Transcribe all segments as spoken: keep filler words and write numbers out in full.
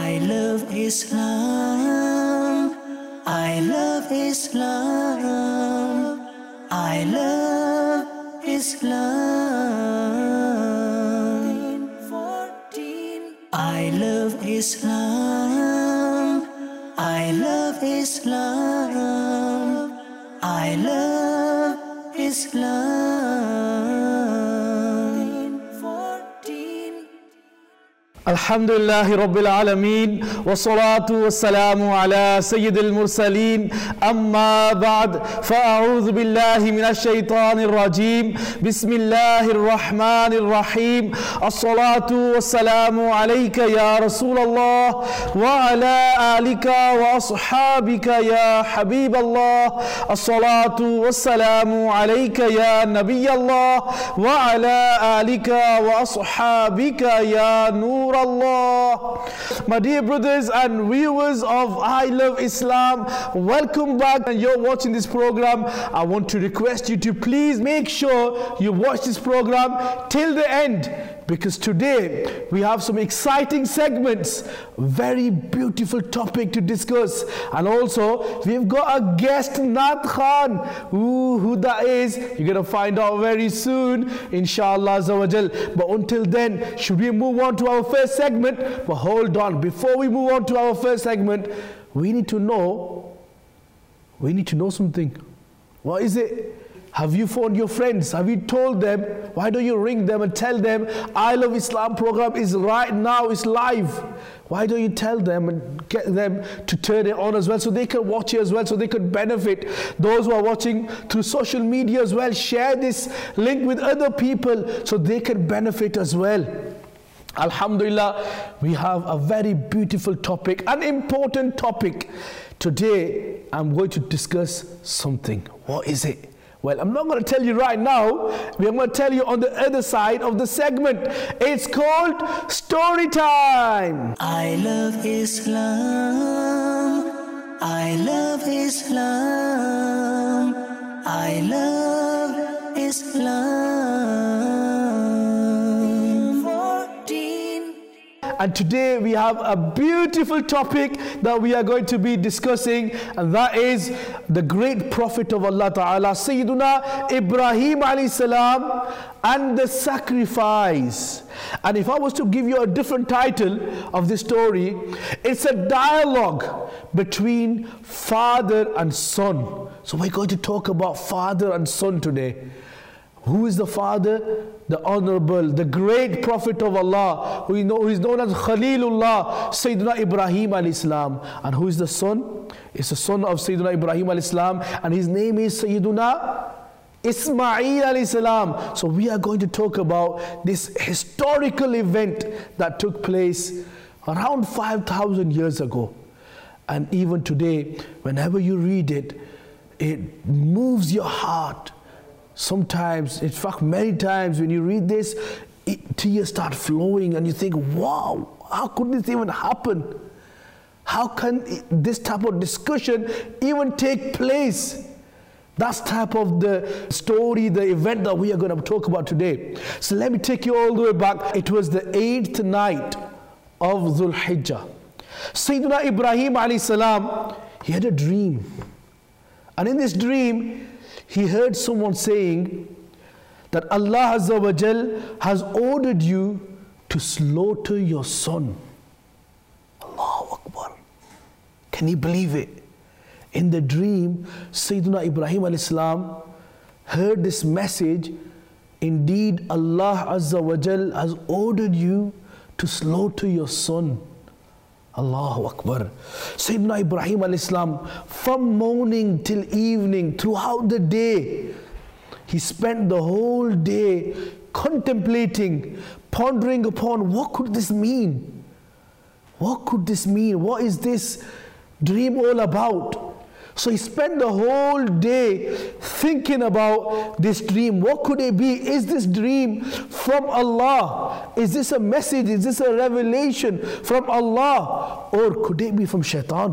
I love Islam. I love Islam. I love Islam. I love Islam. I love Islam. I love Islam. Alhamdulillahi Rabbil Alameen wa salatu wa salamu ala Sayyidil Mursaleen amma ba'd fa'a'udhu billahi minash shaitanir rajim bismillahir rahmanir rahim as-salatu wa salamu alayka ya Rasulallah wa ala alika wa ashabika ya Habiballah as-salatu wa salamu alayka ya Nabiyallah wa ala alika wa ashabika ya Nur Allah. My dear brothers and viewers of I Love Islam, welcome back. And you're watching this program. I want to request you to please make sure you watch this program till the end, because today we have some exciting segments, very beautiful topic to discuss, and also we've got a guest, Naat Khan. Ooh, who that is, you're gonna find out very soon, inshallah azza wa jal. But until then, should we move on to our first segment? But hold on, before we move on to our first segment, we need to know, we need to know something. What is it? Have you phoned your friends? Have you told them? Why don't you ring them and tell them I Love Islam program is right now, it's live? Why don't you tell them and get them to turn it on as well, so they can watch it as well, so they could benefit? Those who are watching through social media as well, share this link with other people so they can benefit as well. Alhamdulillah, we have a very beautiful topic, an important topic. Today, I'm going to discuss something. What is it? Well, I'm not going to tell you right now. We're going to tell you on the other side of the segment. It's called Story Time. I love Islam. I love Islam. I love Islam. And today we have a beautiful topic that we are going to be discussing, and that is the great Prophet of Allah Ta'ala, Sayyiduna Ibrahim alayhi salam, and the sacrifice. And if I was to give you a different title of this story, it's a dialogue between father and son. So we're going to talk about father and son today. Who is the father? The honorable, the great Prophet of Allah, who is known as Khalilullah, Sayyidina Ibrahim alayhi salam. And who is the son? It's the son of Sayyidina Ibrahim alayhi salam, and his name is Sayyiduna Ismail alayhi salam. So we are going to talk about this historical event that took place around five thousand years ago. And even today, whenever you read it, it moves your heart. Sometimes, in fact, many times when you read this, it, tears start flowing and you think, wow, how could this even happen? How can this type of discussion even take place? That's type of the story, the event that we are going to talk about today. So let me take you all the way back. It was the eighth night of Dhul Hijjah. Sayyidina Ibrahim alayhi salam, he had a dream. And in this dream, he heard someone saying that Allah Azza wa Jal has ordered you to slaughter your son. Allahu Akbar. Can you believe it? In the dream, Sayyidina Ibrahim alayhi salam heard this message. Indeed, Allah Azza wa Jal has ordered you to slaughter your son. Allahu Akbar. Sayyidina Ibrahim alayhi salam, from morning till evening, throughout the day, he spent the whole day contemplating, pondering upon what could this mean? What could this mean? What is this dream all about? So he spent the whole day thinking about this dream. What could it be? Is this dream from Allah? Is this a message? Is this a revelation from Allah? Or could it be from shaitan?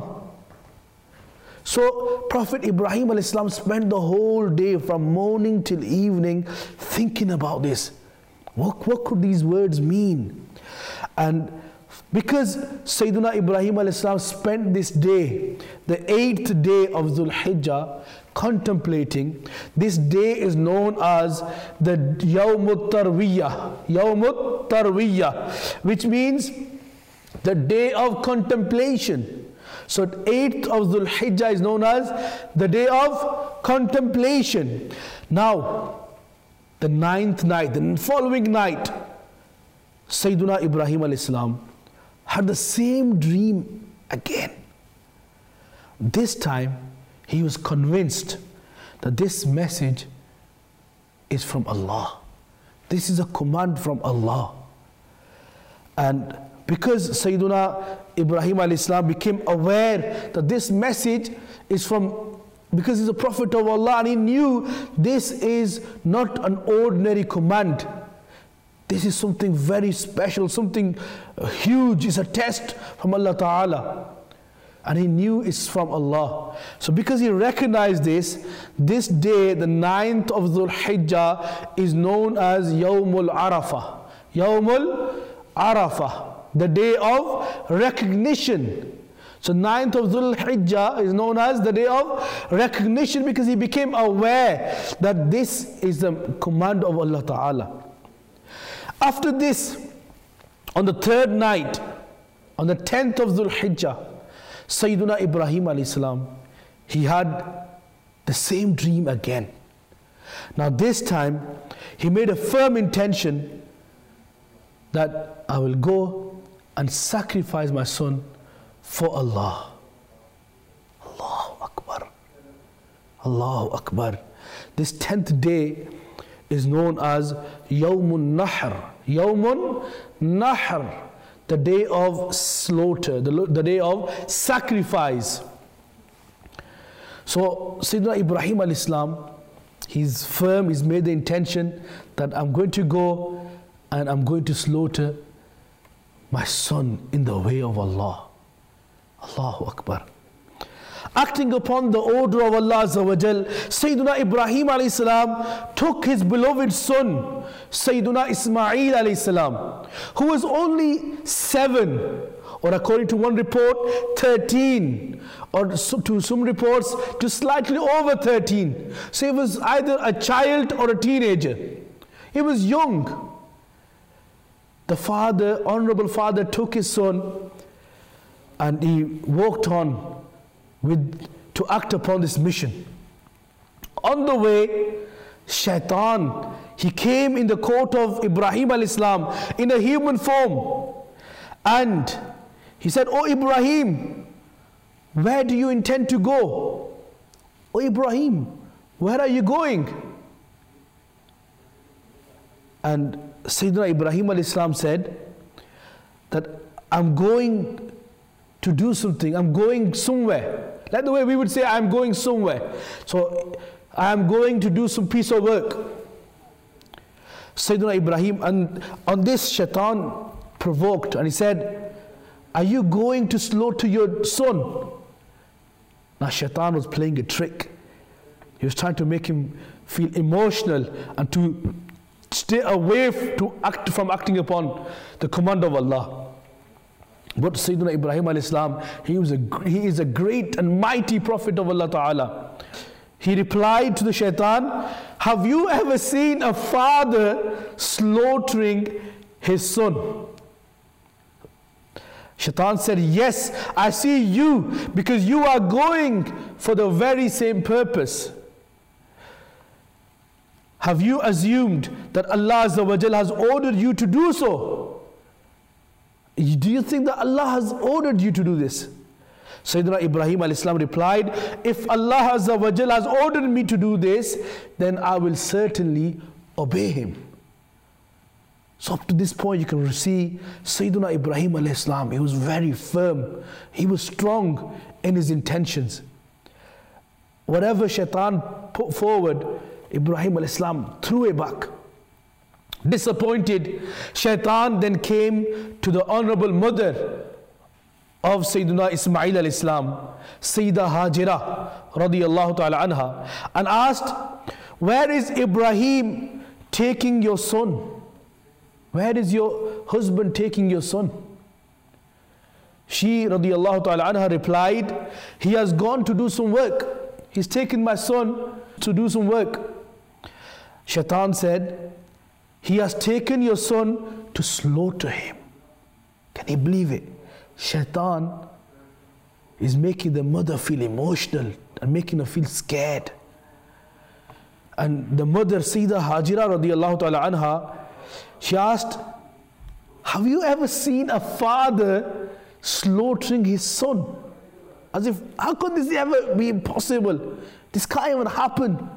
So Prophet Ibrahim alayhi salam spent the whole day from morning till evening thinking about this. What, what could these words mean? And Because Sayyidina Ibrahim alayhi salam spent this day, the eighth day of Dhul Hijjah, contemplating. This day is known as the Yawmut Tarwiyah, Yawmut Tarwiyah, which means the day of contemplation. So eighth of Dhul Hijjah is known as the day of contemplation. Now, the ninth night, the following night, Sayyidina Ibrahim alayhi salam had the same dream again. This time, he was convinced that this message is from Allah. This is a command from Allah. And because Sayyidina Ibrahim alayhi salam became aware that this message is from, because he's a prophet of Allah, and he knew this is not an ordinary command. This is something very special, something huge. It's a test from Allah Ta'ala. And he knew it's from Allah. So because he recognized this, this day, the ninth of Dhul Hijjah, is known as Yawmul Arafah. Yawmul Arafah, the day of recognition. So ninth of Dhul Hijjah is known as the day of recognition, because he became aware that this is the command of Allah Ta'ala. After this, on the third night, on the tenth of Dhul Hijjah, Sayyidina Ibrahim alayhi salam, he had the same dream again. Now this time, he made a firm intention that I will go and sacrifice my son for Allah. Allahu Akbar. Allahu Akbar. This tenth day is known as Yawmun Nahr. Yawmun Nahr, the day of slaughter, the, the day of sacrifice. So Sayyidina Ibrahim alayhi salam, he's firm, he's made the intention that I'm going to go and I'm going to slaughter my son in the way of Allah. Allahu Akbar. Acting upon the order of Allah Azza wa Jal, Sayyidina Ibrahim alayhi salam took his beloved son, Sayyidina Ismail alayhi salam, who was only seven, or according to one report, thirteen, or to some reports, to slightly over thirteen. So he was either a child or a teenager. He was young. The father, honorable father, took his son and he walked on with to act upon this mission. On the way, Shaitan, he came in the court of Ibrahim alayhi salam in a human form, and he said, "Oh Ibrahim, where do you intend to go? Oh Ibrahim, where are you going?" And Sayyidina Ibrahim alayhi salam said that I'm going to do something, I'm going somewhere. Like the way we would say, I'm going somewhere. So I'm going to do some piece of work. Sayyidina Ibrahim, and on this Shaitan provoked, and he said, "Are you going to slaughter your son?" Now Shaitan was playing a trick. He was trying to make him feel emotional and to stay away to act from acting upon the command of Allah. But Sayyidina Ibrahim alayhi salam, he was a he is a great and mighty prophet of Allah Ta'ala. He replied to the Shaitan, "Have you ever seen a father slaughtering his son?" Shaitan said, "Yes, I see you, because you are going for the very same purpose. Have you assumed that Allah Azza wa Jal has ordered you to do so? Do you think that Allah has ordered you to do this?" Sayyidina Ibrahim alayhi salam replied, "If Allah Azza wa Jal has ordered me to do this, then I will certainly obey him." So up to this point you can see Sayyidina Ibrahim alayhi salam, he was very firm, he was strong in his intentions. Whatever Shaitan put forward, Ibrahim alayhi salam threw it back. Disappointed, Shaitan then came to the honorable mother of Sayyidina Ismail alayhi salam, Sayyida Hajira radiyallahu ta'ala anha, and asked, "Where is Ibrahim taking your son? Where is your husband taking your son?" She radiallahu ta'ala anha replied, he has gone to do some work. He's taken my son to do some work. Shaitan said, he has taken your son to slaughter him. Can you believe it? Shaitan is making the mother feel emotional and making her feel scared. And the mother, Sayyidah Hajira radiallahu ta'ala anha, she asked, have you ever seen a father slaughtering his son? As if, how could this ever be possible? This can't even happen.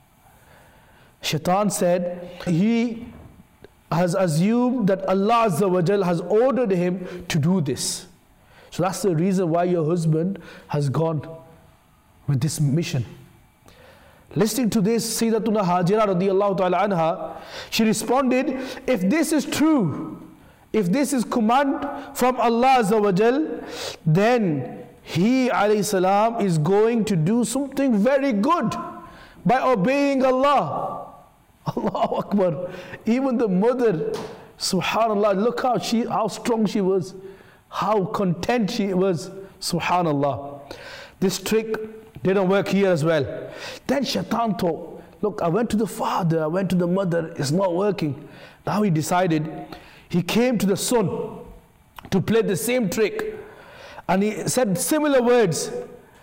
Shaitan said, he has assumed that Allah Azza wa Jal has ordered him to do this. So that's the reason why your husband has gone with this mission. Listening to this, Sayyidatuna Hajira radiallahu ta'ala anha, she responded, if this is true, if this is command from Allah Azza wa Jal, then he alayhi salam is going to do something very good by obeying Allah. Allahu Akbar. Even the mother, subhanallah, look how she, how strong she was, how content she was, subhanallah. This trick didn't work here as well. Then Shaitan thought, look, I went to the father, I went to the mother, it's not working. Now he decided, he came to the son to play the same trick. And he said similar words.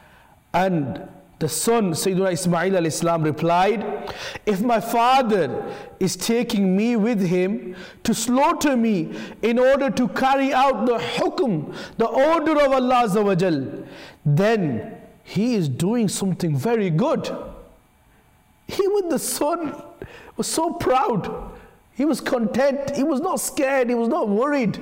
And the son, Sayyidina Ismail alayhi salam, replied, if my father is taking me with him to slaughter me in order to carry out the hukum, the order of Allah Azza wa Jal, then he is doing something very good. Even the son was so proud. He was content. He was not scared. He was not worried.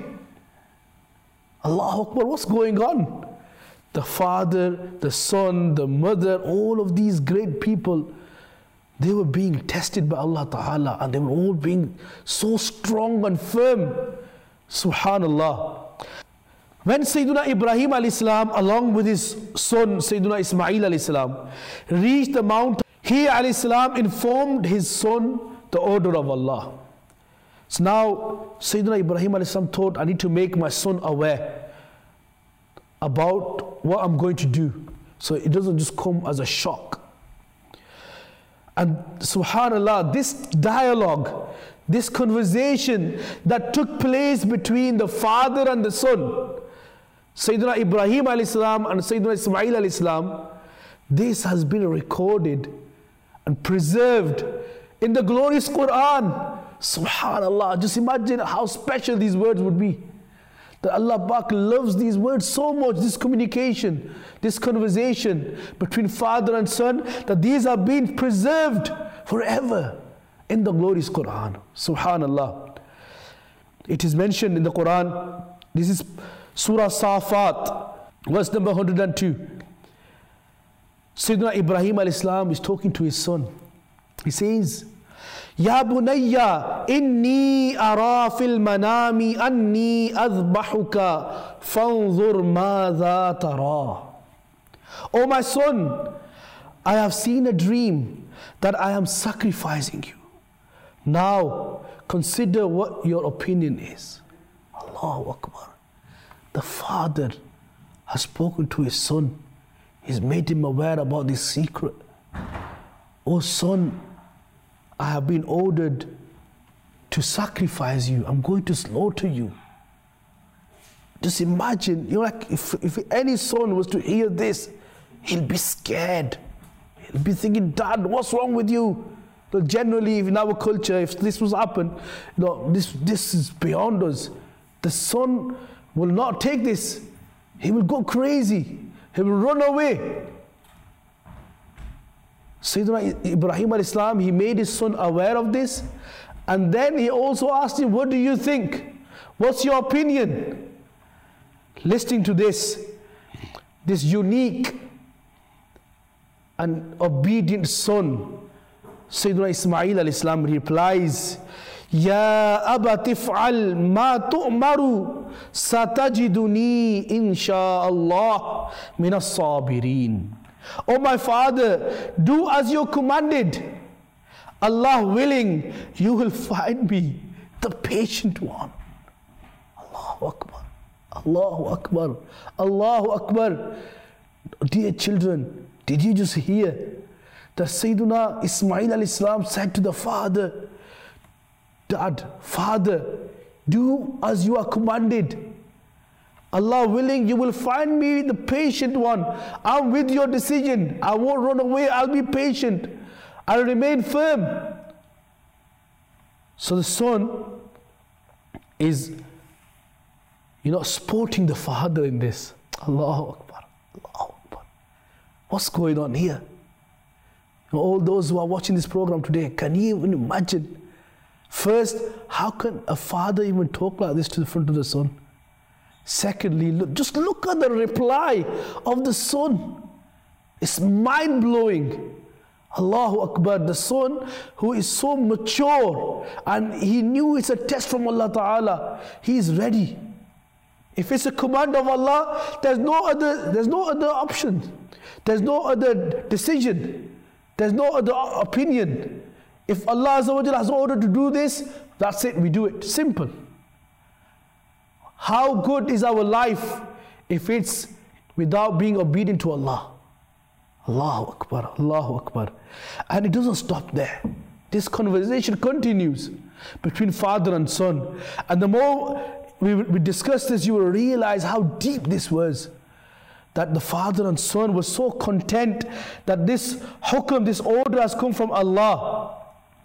Allahu Akbar, what's going on? The father, the son, the mother, all of these great people, they were being tested by Allah Ta'ala, and they were all being so strong and firm. Subhanallah. When Sayyidina Ibrahim alayhi salam, along with his son Sayyidina Ismail alayhi salam, reached the mountain, he alayhi salam informed his son the order of Allah. So now Sayyidina Ibrahim alayhi salam thought, I need to make my son aware about what I'm going to do, so it doesn't just come as a shock. And subhanallah, this dialogue, this conversation that took place between the father and the son, Sayyidina Ibrahim alayhi salam and Sayyidina Ismail alayhi salam, this has been recorded and preserved in the glorious Quran. Subhanallah, just imagine how special these words would be. That Allah Pak loves these words so much, this communication, this conversation between father and son, that these are being preserved forever in the glorious Quran. Subhanallah. It is mentioned in the Quran, this is Surah Safat, verse number one hundred two. Sayyidina Ibrahim alayhi salam is talking to his son. He says, Ya bunayya inni ara fil manami anni adhbahuka fanzur madha tara. Oh my son, I have seen a dream that I am sacrificing you. Now consider what your opinion is. Allahu Akbar. The father has spoken to his son. He's made him aware about this secret. Oh son, I have been ordered to sacrifice you. I'm going to slaughter you. Just imagine, you know, like if, if any son was to hear this, he'll be scared. He'll be thinking, Dad, what's wrong with you? But generally, in our culture, if this was happen, you know, this, this is beyond us. The son will not take this. He will go crazy. He will run away. Sayyidina Ibrahim alayhi salam, he made his son aware of this, and then he also asked him, what do you think? What's your opinion? Listening to this, this unique and obedient son, Sayyidina Ismail alayhi salam replies, Ya aba tif'al ma tu'maru satajiduni insha'Allah minas sabirin. Oh my father, do as you're commanded. Allah willing, you will find me the patient one. Allahu Akbar. Allahu Akbar, Allahu Akbar. Dear children, did you just hear that Sayyiduna Ismail alayhi salam said to the father, Dad, father, do as you are commanded. Allah willing, you will find me the patient one. I'm with your decision. I won't run away. I'll be patient. I'll remain firm. So the son is, you know, supporting the father in this. Allahu Akbar, Allahu Akbar. What's going on here? All those who are watching this program today, can you even imagine? First, how can a father even talk like this to the front of the son? Secondly, look, just look at the reply of the son. It's mind-blowing. Allahu Akbar, the son who is so mature and he knew it's a test from Allah Ta'ala. He is ready. If it's a command of Allah, there's no other, there's no other option. There's no other decision. There's no other opinion. If Allah Azza wa Jalla has ordered to do this, that's it, we do it. Simple. How good is our life if it's without being obedient to Allah? Allahu Akbar, Allahu Akbar. And it doesn't stop there. This conversation continues between father and son. And the more we, we discuss this, you will realize how deep this was. That the father and son were so content that this hukm, this order has come from Allah.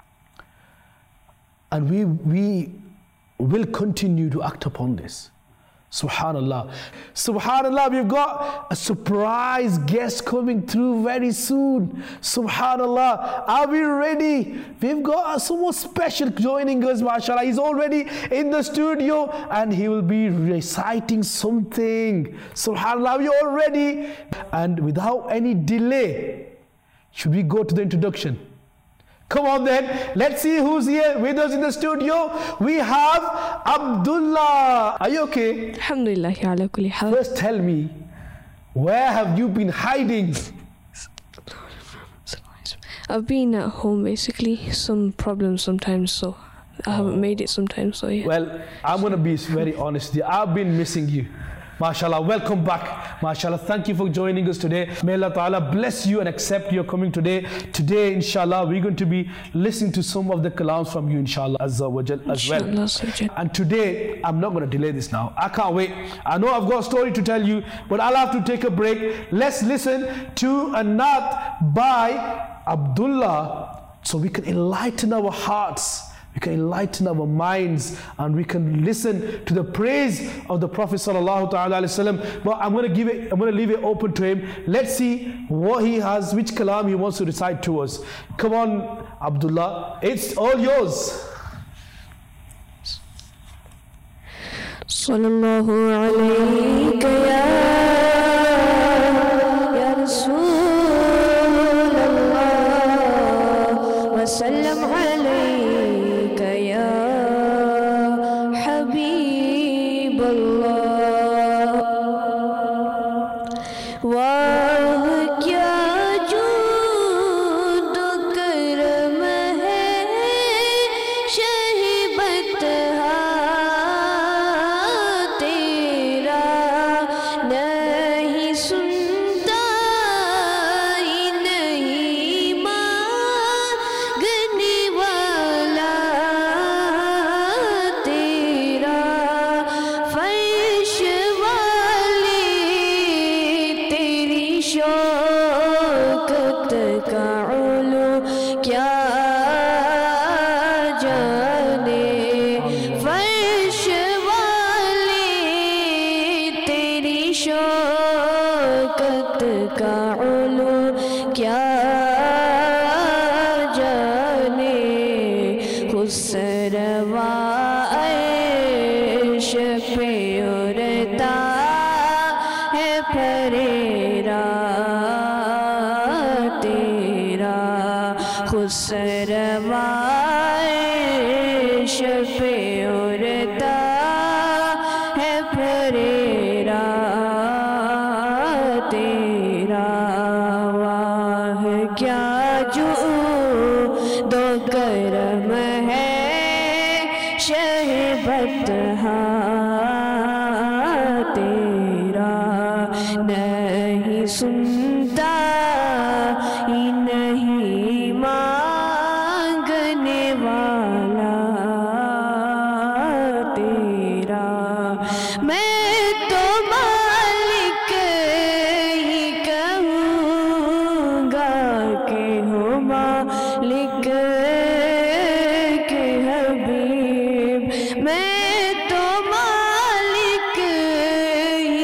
And we, we will continue to act upon this. Subhanallah. Subhanallah, we've got a surprise guest coming through very soon. Subhanallah. Are we ready? We've got someone special joining us, mashallah. He's already in the studio and he will be reciting something. Subhanallah, are you all ready? And without any delay, should we go to the introduction? Come on then, let's see who's here with us in the studio. We have Abdullah. Are you okay? Alhamdulillah, ala kulli hal. First tell me, where have you been hiding? I've been at home basically, some problems sometimes, so I haven't made it sometimes, so yeah. Well, I'm going to be very honest with you. I've been missing you. MashaAllah, welcome back. MashaAllah, thank you for joining us today. May Allah Ta'ala bless you and accept your coming today. Today, inshallah, we're going to be listening to some of the kalams from you, inshallah, Azza wa Jal, as well. Inshallah. And today, I'm not going to delay this now. I can't wait. I know I've got a story to tell you, but I'll have to take a break. Let's listen to a naat by Abdullah so we can enlighten our hearts. We can enlighten our minds and we can listen to the praise of the Prophet sallallahu ta'ala alayhi wasallam. But I'm going to give it, I'm going to leave it open to him. Let's see what he has, which kalam he wants to recite to us. Come on, Abdullah, it's all yours. Sallallahu alayka ya, ya Rasulullah, wa sallam alayka. نہیں سنتا ہی نہیں مانگنے والا تیرا میں تو مالک ہی کہوں گا کہ ہو مالک کے حبیب میں تو مالک ہی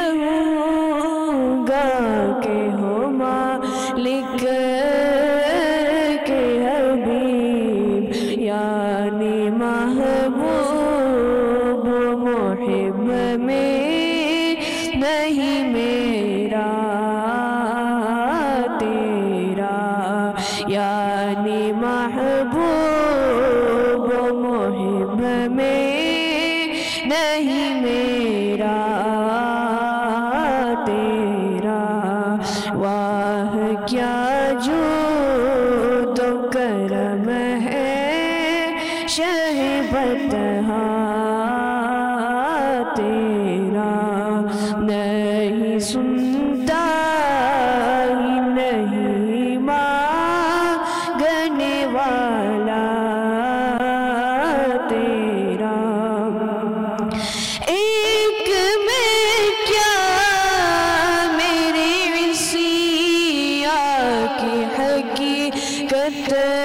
کہوں گا کہ ہو مالک کے حبیب یعنی محبوب محب میں نہیں میرا تیرا یعنی محبوب محب میں نہیں میرا تیرا واہ کیا جود و کرم ہے شہ بطحا تیرا نہیں سنتا ہی نہیں مانگنے والا تیرا ایک میں کیا میری عصیہ کی حقیقت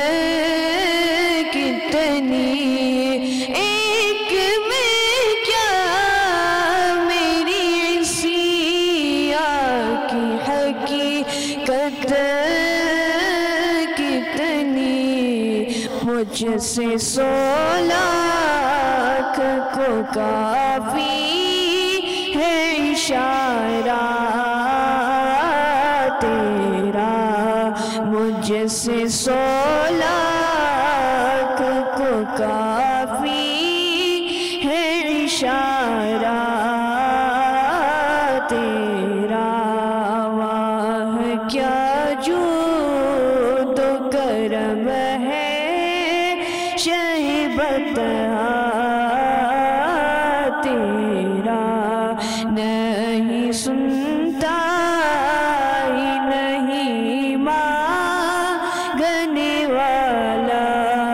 کتنی ایک میں کیا میری عصیہ کی حقیقت کتنی مجھ سے سو لاکھ کو کافی ہے اشارہ تیرا مجھ سے سو لاکھ کو کافی ہے اشارہ تیرا واہ کیا جود و کرم ہے شہ بطحا تیرا نہیں سنتا ہی نہیں مانگنے والا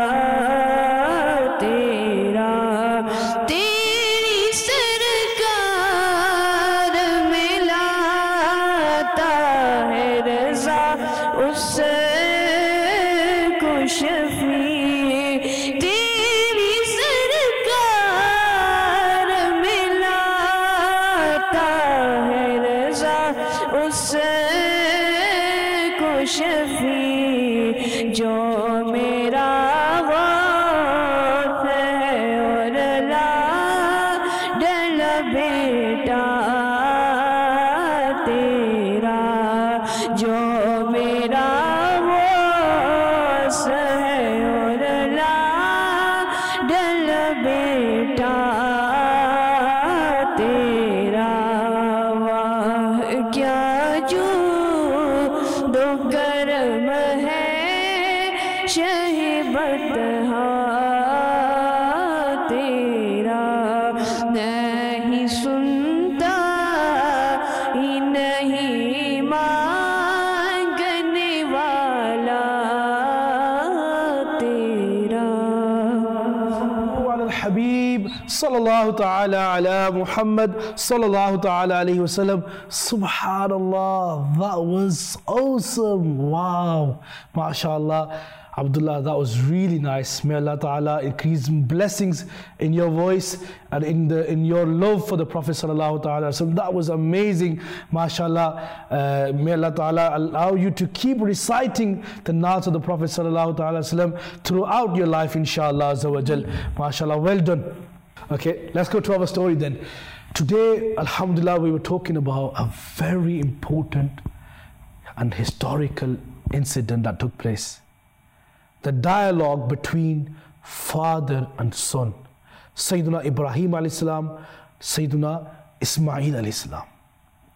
تیرا تیری سرکار میں لاتا ہے رضا اس کو شفیع تیری سرکار میں لاتا ہے رضا اس کو شفیع جو میرا غوث ہے اور لاڈل بیٹا تیرا جو میرا غوث ہے اور لاڈل بیٹا تیرا واہ کیا جود و کرم ہے شہ بطحا تیرا نہیں سنتا ہی نہیں مانگنے والا تیرا وعلى الحبيب صلى الله تعالى على Muhammad صلى الله تعالى عليه وسلم. Subhanallah, that was awesome. Wow, mashallah. Abdullah, that was really nice. May Allah Ta'ala increase blessings in your voice and in the in your love for the Prophet Sallallahu Ta'ala. So that was amazing, mashallah. Uh, may Allah Ta'ala allow you to keep reciting the naat of the Prophet Sallallahu Ta'ala throughout your life, inshallah Azza wa Jal. Mashallah, well done. Okay, let's go to our story then. Today, alhamdulillah, we were talking about a very important and historical incident that took place. The dialogue between father and son. Sayyiduna Ibrahim alayhi salam, Sayyiduna Ismail alayhi salam.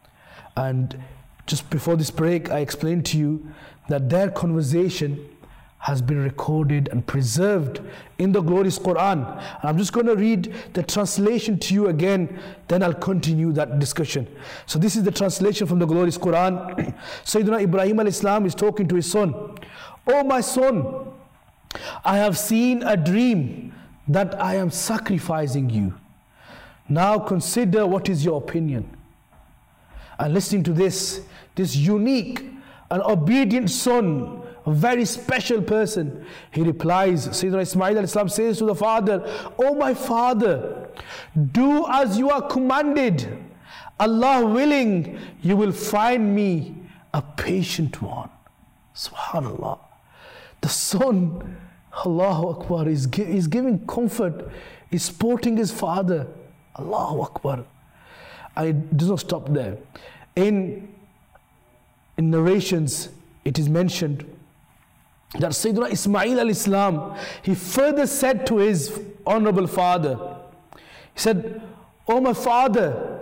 And just before this break, I explained to you that their conversation has been recorded and preserved in the glorious Quran. And I'm just going to read the translation to you again, then I'll continue that discussion. So this is the translation from the glorious Quran. Sayyidina Ibrahim alayhi salam is talking to his son. "Oh my son, I have seen a dream that I am sacrificing you. Now consider what is your opinion." And listening to this, this unique and obedient son, a very special person, he replies, Sayyidina Ismail alayhi salam says to the father, "Oh my father, do as you are commanded. Allah willing, you will find me a patient one." Subhanallah. The son, Allahu Akbar, is, is giving comfort, is supporting his father. Allahu Akbar. And it does not stop there. In, in narrations, it is mentioned that Sayyidina Ismail alayhi salam, he further said to his honorable father, he said, "Oh my father,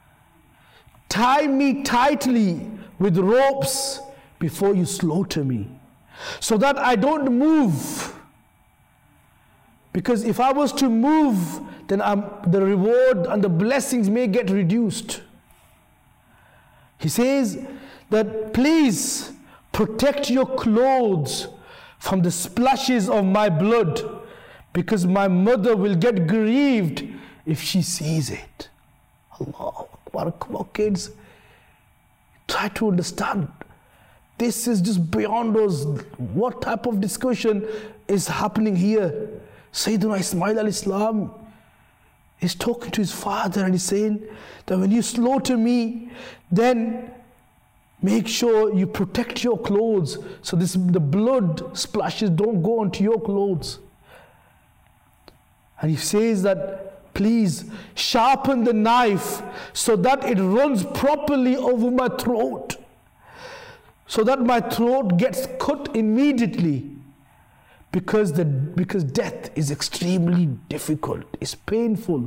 tie me tightly with ropes before you slaughter me, so that I don't move. Because if I was to move, then I'm, the reward and the blessings may get reduced." He says that, "Please protect your clothes from the splashes of my blood, because my mother will get grieved if she sees it." Allahu Akbar. Come on, kids, try to understand. This is just beyond us. What type of discussion is happening here? Sayyidina Ismail alayhi salam is talking to his father and he's saying that when you slaughter me, then make sure you protect your clothes, so this the blood splashes don't go onto your clothes. And he says that, "Please sharpen the knife so that it runs properly over my throat, so that my throat gets cut immediately, because the because death is extremely difficult, it's painful.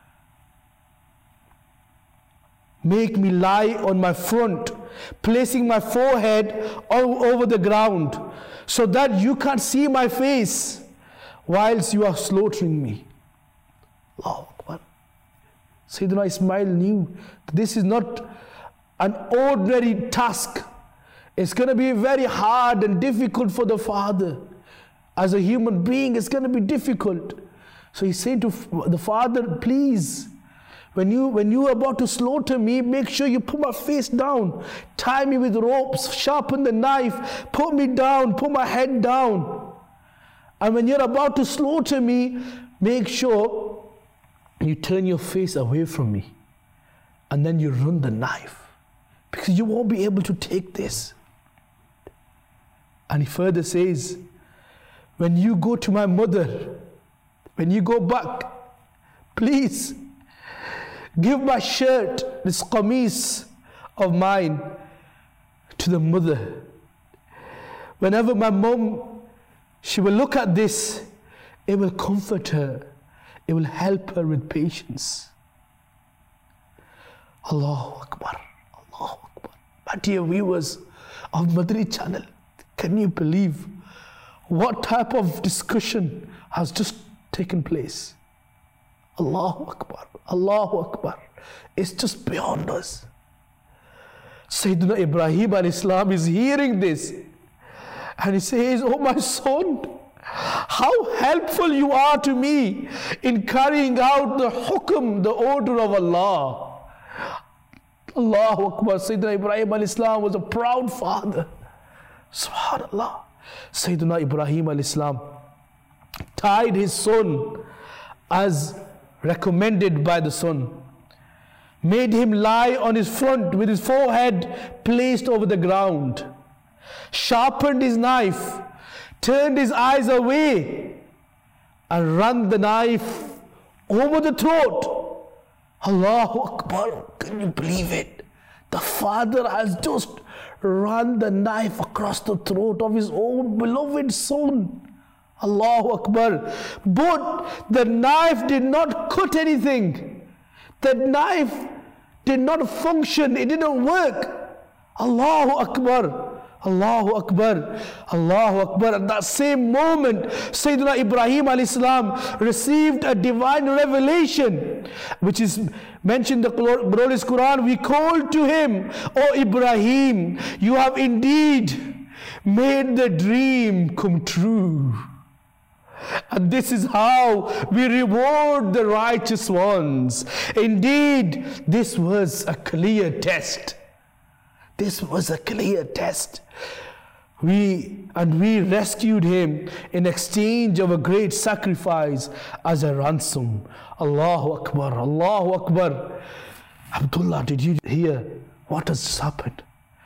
Make me lie on my front, placing my forehead over the ground, so that you can't see my face whilst you are slaughtering me." Allahu Akbar. Sayyidina Ismail knew this is not an ordinary task. It's going to be very hard and difficult for the father. As a human being, it's going to be difficult. So he said to the father, "Please, when you when you are about to slaughter me, make sure you put my face down, tie me with ropes, sharpen the knife, put me down, put my head down. And when you're about to slaughter me, make sure you turn your face away from me, and then you run the knife, because you won't be able to take this." And he further says, "When you go to my mother, when you go back, please give my shirt, this qameez of mine, to the mother. Whenever my mom, she will look at this, it will comfort her, it will help her with patience." Allahu Akbar, Allahu Akbar. My dear viewers of Madri channel, can you believe what type of discussion has just taken place? Allahu Akbar, Allahu Akbar. It's just beyond us. Sayyidina Ibrahim alayhi salam is hearing this, and he says, "Oh my son, how helpful you are to me in carrying out the hukm, the order of Allah." Allahu Akbar. Sayyidina Ibrahim alayhi salam was a proud father. Subhanallah. Sayyidina Ibrahim alayhi salam tied his son as recommended by the son, made him lie on his front with his forehead placed over the ground, sharpened his knife, turned his eyes away, and ran the knife over the throat. Allahu Akbar. Can you believe it? The father has just run the knife across the throat of his own beloved son. Allahu Akbar. But the knife did not cut anything. The knife did not function. It didn't work. Allahu Akbar. Allahu Akbar, Allahu Akbar. At that same moment, Sayyidina Ibrahim alayhi salam received a divine revelation, which is mentioned in the glorious Quran. We called to him, O Ibrahim, you have indeed made the dream come true. And this is how we reward the righteous ones. Indeed, this was a clear test. This was a clear test. We and we rescued him in exchange of a great sacrifice as a ransom. Allahu Akbar, Allahu Akbar. Abdullah, did you hear what has just happened?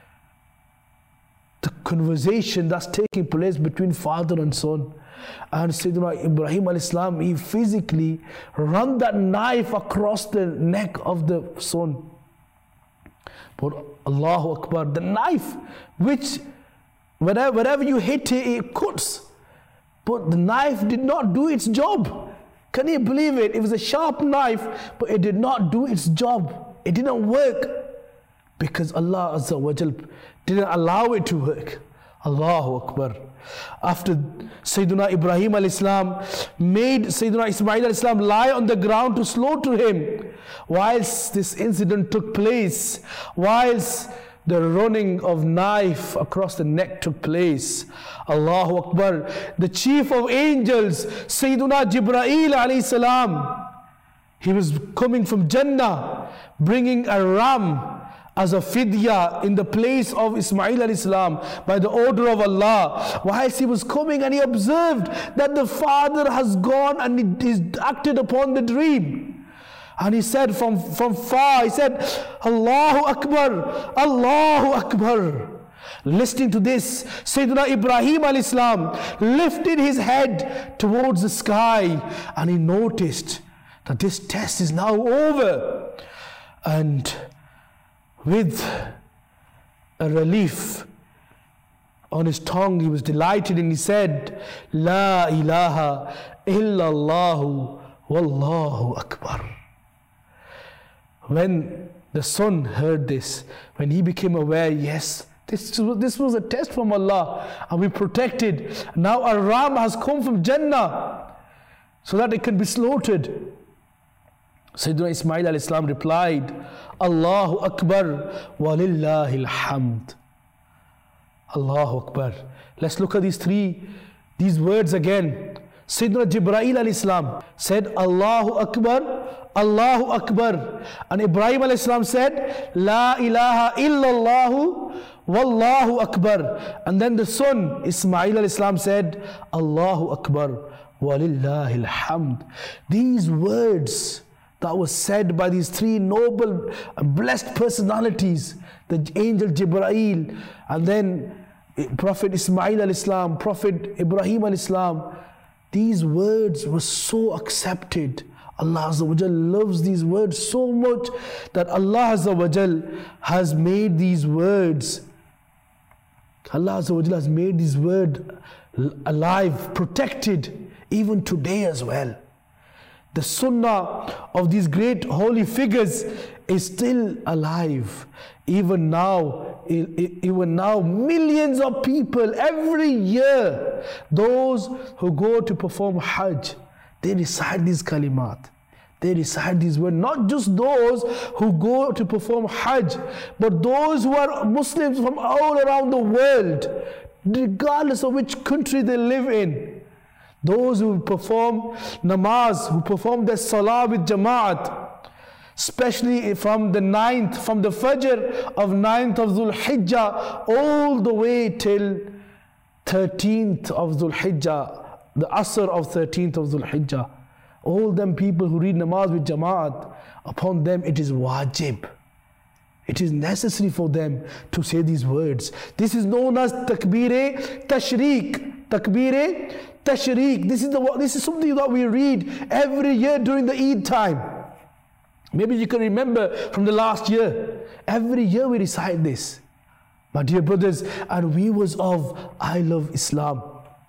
The conversation that's taking place between father and son. And Sayyidina Ibrahim alayhi salam, he physically ran that knife across the neck of the son. But Allahu Akbar, the knife which wherever, wherever you hit it, it cuts. But the knife did not do its job. Can you believe it? It was a sharp knife, but it did not do its job. It didn't work because Allah Azza wa Jal didn't allow it to work. Allahu Akbar. After Sayyidina Ibrahim alayhi salam made Sayyidina Ismail alayhi salam lie on the ground to slaughter him, whilst this incident took place, whilst the running of knife across the neck took place, Allahu Akbar, the chief of angels, Sayyidina Jibreel alayhi salam, he was coming from Jannah, bringing a ram as a fidya in the place of Ismail alayhi salam by the order of Allah. Whilst he was coming and he observed that the father has gone and he acted upon the dream. And he said from, from far, he said, Allahu Akbar, Allahu Akbar. Listening to this, Sayyidina Ibrahim alayhi salam lifted his head towards the sky and he noticed that this test is now over. And with a relief on his tongue, he was delighted and he said, La ilaha illallahu wallahu akbar. When the son heard this, when he became aware, yes, this, this was a test from Allah and we protected. Now a ram has come from Jannah so that it can be slaughtered. Sayyidina Ismail alayhi salam replied, Allahu Akbar walillahi alhamd. Allahu Akbar. Let's look at these three, these words again. Sayyidina Jibreel alayhi salam said, Allahu Akbar, Allahu Akbar. And Ibrahim alayhi salam said, La ilaha illallahu wallahu akbar. And then the son, Ismail alayhi salam said, Allahu Akbar walillahi alhamd. These words that was said by these three noble, blessed personalities, the angel Jibreel, and then Prophet Ismail alayhi salam, Prophet Ibrahim alayhi salam, these words were so accepted. Allah Azza wa Jal loves these words so much that Allah Azza wa Jal has made these words, Allah Azza wa Jal has made these words alive, protected, even today as well. The sunnah of these great holy figures is still alive. Even now, even now, millions of people every year, those who go to perform Hajj, they recite these kalimat. They recite these words. Not just those who go to perform Hajj, but those who are Muslims from all around the world, regardless of which country they live in. Those who perform namaz, who perform their salah with jama'at, especially from the ninth, from the fajr of ninth of Dhul Hijjah, all the way till thirteenth of Dhul Hijjah, the Asr of thirteenth of Dhul Hijjah. All them people who read namaz with jama'at, upon them it is wajib. It is necessary for them to say these words. This is known as takbir tashriq. Takbir tashriq. This is the this is something that we read every year during the Eid time. Maybe you can remember from the last year. Every year we recite this. My dear brothers and viewers of I Love Islam.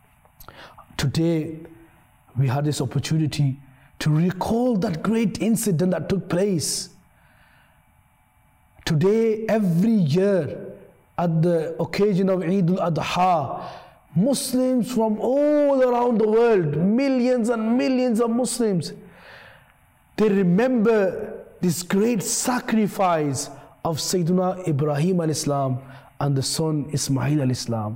Today we had this opportunity to recall that great incident that took place. Today, every year, at the occasion of Eid al-Adha, Muslims from all around the world, millions and millions of Muslims, they remember this great sacrifice of Sayyidina Ibrahim al-Islam and the son Ismail al-Islam.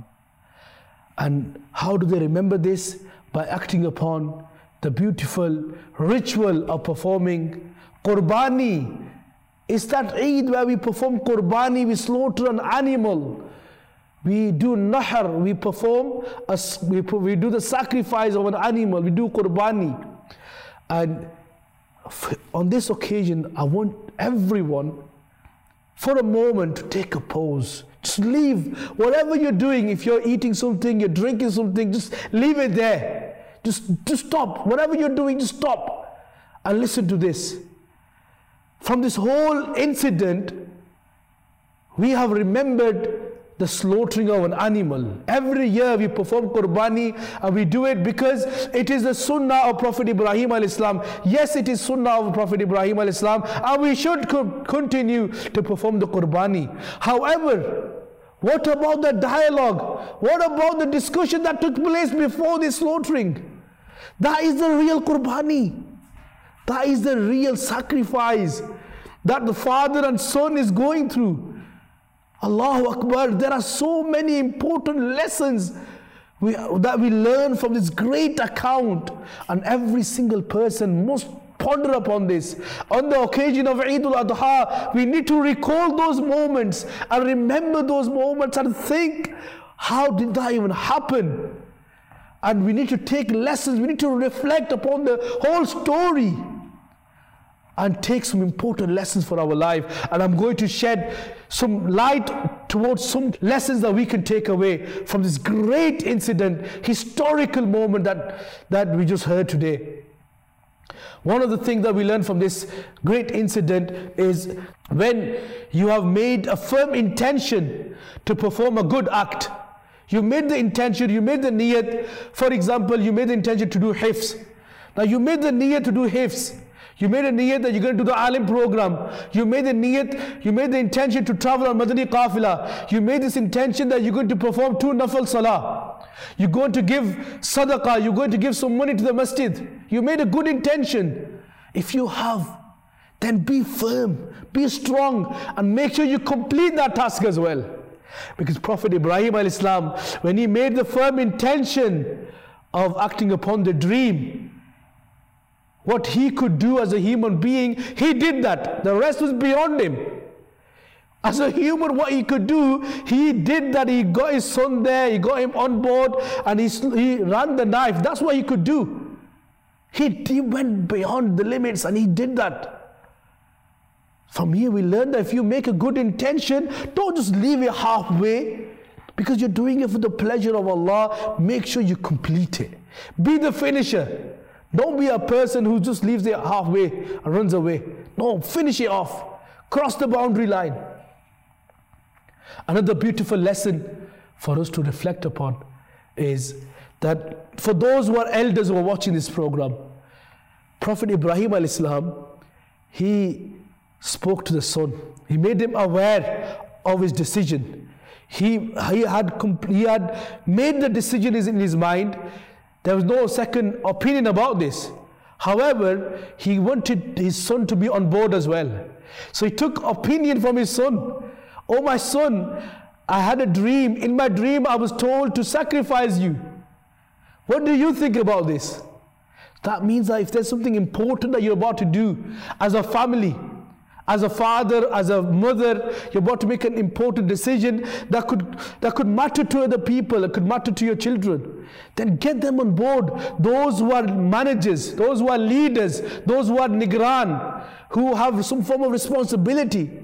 And how do they remember this? By acting upon the beautiful ritual of performing Qurbani. It's that Eid where we perform Qurbani, we slaughter an animal. We do Nahr, we perform, a, we, we do the sacrifice of an animal, we do Qurbani. And on this occasion, I want everyone for a moment to take a pause. Just leave whatever you're doing. If you're eating something, you're drinking something, just leave it there. Just, just stop. Whatever you're doing, just stop and listen to this. From this whole incident, we have remembered the slaughtering of an animal. Every year we perform Qurbani, and we do it because it is the sunnah of Prophet Ibrahim al-Islam. Yes, it is sunnah of Prophet Ibrahim al-Islam, and we should co continue to perform the Qurbani. However, what about the dialogue? What about the discussion that took place before the slaughtering? That is the real Qurbani. That is the real sacrifice that the father and son is going through. Allahu Akbar, there are so many important lessons we, that we learn from this great account, and every single person must ponder upon this. On the occasion of Eid al-Adha, we need to recall those moments and remember those moments and think, how did that even happen? And we need to take lessons, we need to reflect upon the whole story and take some important lessons for our life. And I'm going to shed some light towards some lessons that we can take away from this great incident, historical moment that, that we just heard today. One of the things that we learn from this great incident is when you have made a firm intention to perform a good act. You made the intention, you made the niyat. For example, you made the intention to do hifz. Now you made the niyat to do hifz. You made a niyat that you're going to do the alim program. You made the niyat, you made the intention to travel on Madani Qafila. You made this intention that you're going to perform two nafal salah. You're going to give sadaqah. You're going to give some money to the masjid. You made a good intention. If you have, then be firm, be strong, and make sure you complete that task as well. Because Prophet Ibrahim al-Islam, when he made the firm intention of acting upon the dream, what he could do as a human being, he did that. The rest was beyond him. As a human, what he could do, he did that. He got his son there, he got him on board, and he, he ran the knife. That's what he could do. He, he went beyond the limits, and he did that. From here we learn that if you make a good intention, don't just leave it halfway, because you're doing it for the pleasure of Allah. Make sure you complete it. Be the finisher. Don't be a person who just leaves it halfway and runs away. No, finish it off. Cross the boundary line. Another beautiful lesson for us to reflect upon is that for those who are elders who are watching this program, Prophet Ibrahim al-Islam, he spoke to the son. He made him aware of his decision. He, he, had, he had made the decision in his mind. There was no second opinion about this. However, he wanted his son to be on board as well. So he took opinion from his son. Oh, my son, I had a dream. In my dream, I was told to sacrifice you. What do you think about this? That means that if there's something important that you're about to do as a family, as a father, as a mother, you're about to make an important decision that could, that could matter to other people, that could matter to your children, then get them on board. Those who are managers, those who are leaders, those who are nigran, who have some form of responsibility,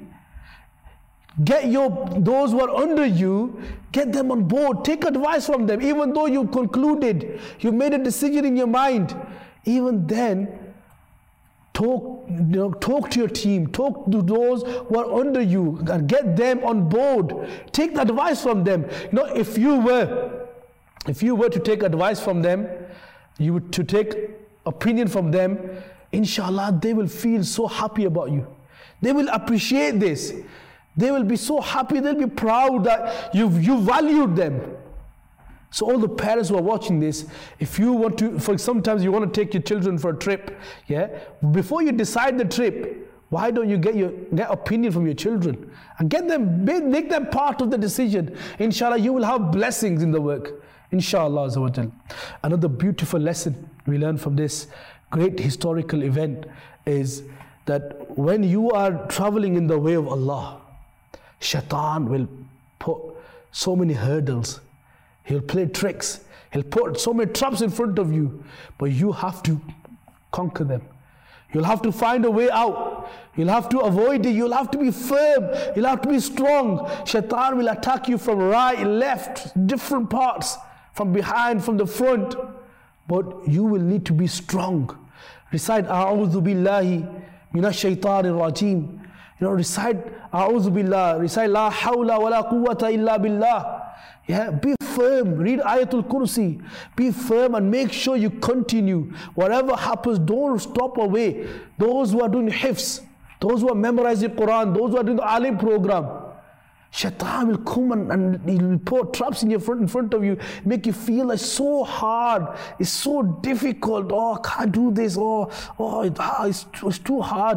get your, those who are under you, get them on board. Take advice from them. Even though you concluded, you made a decision in your mind, even then, Talk, you know, talk to your team, talk to those who are under you, and get them on board. Take the advice from them. You know, if you were, if you were to take advice from them, you were to take opinion from them, inshallah, they will feel so happy about you. They will appreciate this. They will be so happy, they'll be proud that you've you valued them. So all the parents who are watching this, if you want to, for sometimes you want to take your children for a trip, yeah, before you decide the trip, why don't you get your get opinion from your children and get them, make them part of the decision. Inshallah, you will have blessings in the work. Inshallah Azza wa Jal. Another beautiful lesson we learn from this great historical event is that when you are traveling in the way of Allah, Shaitan will put so many hurdles. He'll play tricks. He'll put so many traps in front of you, but you have to conquer them. You'll have to find a way out. You'll have to avoid it. You'll have to be firm. You'll have to be strong. Shaitan will attack you from right, left, different parts, from behind, from the front. But you will need to be strong. Recite A'udhu Billahi Minash Shaitanir Rajim. You know, recite A'udhu Billah. Recite La Hawla Wa La Quwwata Illa Billah. Yeah, be firm. Read Ayatul Kursi. Be firm and make sure you continue. Whatever happens, don't stop away. Those who are doing hifz, those who are memorizing Quran, those who are doing the Alim program, Shaitan will come and, and he will put traps in your front in front of you, make you feel like so hard. It's so difficult. Oh, I can't do this. Oh, oh, it, ah, it's, it's too hard.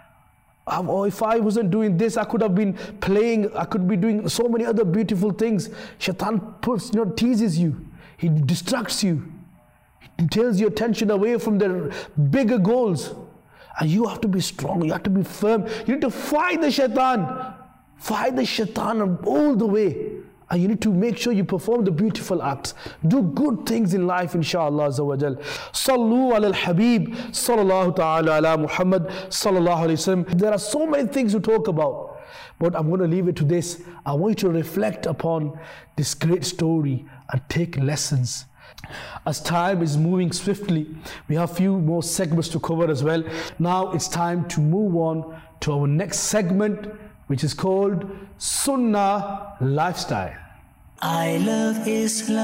Or if I wasn't doing this, I could have been playing, I could be doing so many other beautiful things. Shaitan puts, you know, teases you. He distracts you. He turns your attention away from the bigger goals. And you have to be strong. You have to be firm. You need to fight the Shaitan. Fight the Shaitan all the way. And you need to make sure you perform the beautiful acts. Do good things in life, inshallah Azza wa Jal. Sallu ala al-Habib, sallallahu ta'ala ala Muhammad, sallallahu alayhi wa sallam. There are so many things to talk about, but I'm going to leave it to this. I want you to reflect upon this great story and take lessons. As time is moving swiftly, we have a few more segments to cover as well. Now it's time to move on to our next segment, which is called Sunnah Lifestyle. I love Islam.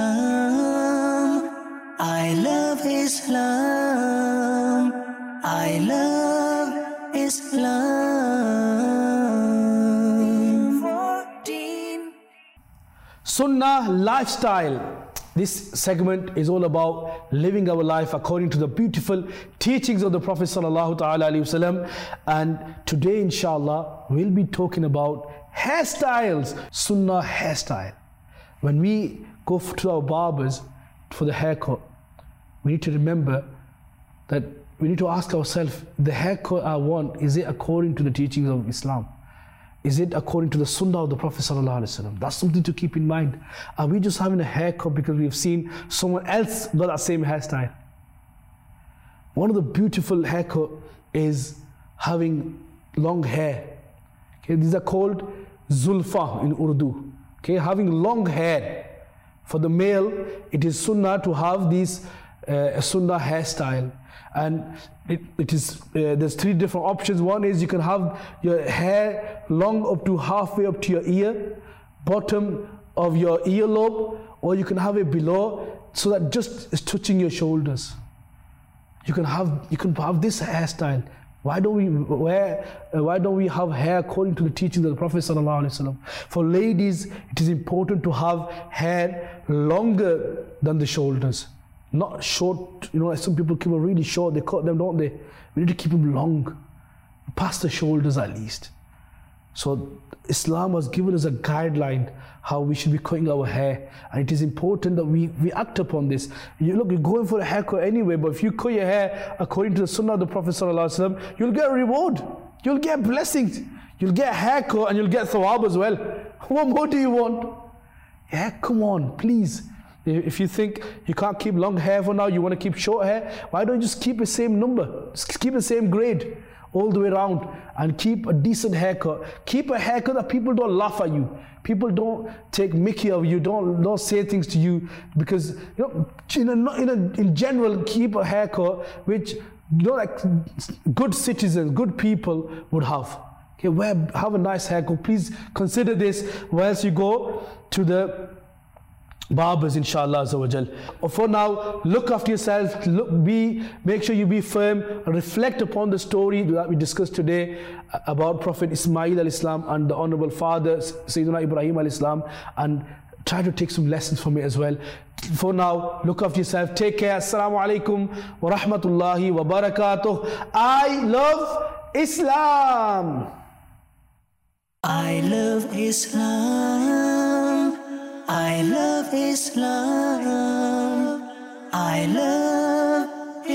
I love Islam. I love Islam. fourteen. Sunnah Lifestyle. This segment is all about living our life according to the beautiful teachings of the Prophet sallallahu ta'ala alayhi wasallam. And today, inshallah, we'll be talking about hairstyles, Sunnah hairstyle. When we go to our barbers for the haircut, we need to remember that we need to ask ourselves, the haircut I want, is it according to the teachings of Islam? Is it according to the Sunnah of the Prophet sallallahu alaihi wasallam? That's something to keep in mind. Are we just having a haircut because we've seen someone else got that same hairstyle? One of the beautiful haircut is having long hair. Okay, these are called zulfa in Urdu. Okay, having long hair. For the male, it is sunnah to have this uh, sunnah hairstyle. And it, it is uh, there's three different options. One is you can have your hair long up to halfway up to your ear, bottom of your earlobe, or you can have it below so that just is touching your shoulders. You can have you can have this hairstyle. Why don't we wear, uh, why don't we have hair according to the teachings of the Prophet sallallahu alaihi wasallam? For ladies, it is important to have hair longer than the shoulders. Not short, you know, like some people keep them really short, they cut them, don't they? We need to keep them long, past the shoulders at least. So Islam has given us a guideline how we should be cutting our hair, and it is important that we, we act upon this. You look, you're going for a haircut anyway, but if you cut your hair according to the Sunnah of the Prophet sallallahu alaihi wasallam, you'll get a reward, you'll get blessings, you'll get a haircut and you'll get thawab as well. What more do you want? Yeah, come on, please. If you think you can't keep long hair for now, you want to keep short hair, why don't you just keep the same number? Just keep the same grade all the way around and keep a decent haircut. Keep a haircut that people don't laugh at you. People don't take mickey of you, don't, don't say things to you, because you know, in, a, in, a, in general, keep a haircut which you know, like good citizens, good people would have. Okay, wear, have a nice haircut. Please consider this whilst you go to the barbers, inshallah azza wa jal. For now, look after yourself, look, be, make sure you be firm, reflect upon the story that we discussed today about Prophet Ismail al-Islam and the honorable father Sayyidina Ibrahim al-Islam, and try to take some lessons from it as well. For now, look after yourself, take care. Assalamu alaikum wa rahmatullahi wa barakatuh. I love Islam. I love Islam. I love Islam. I love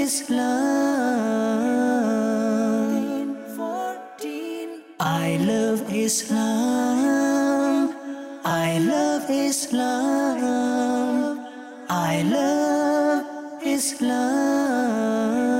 Islam. I love Islam. I love Islam. I love Islam.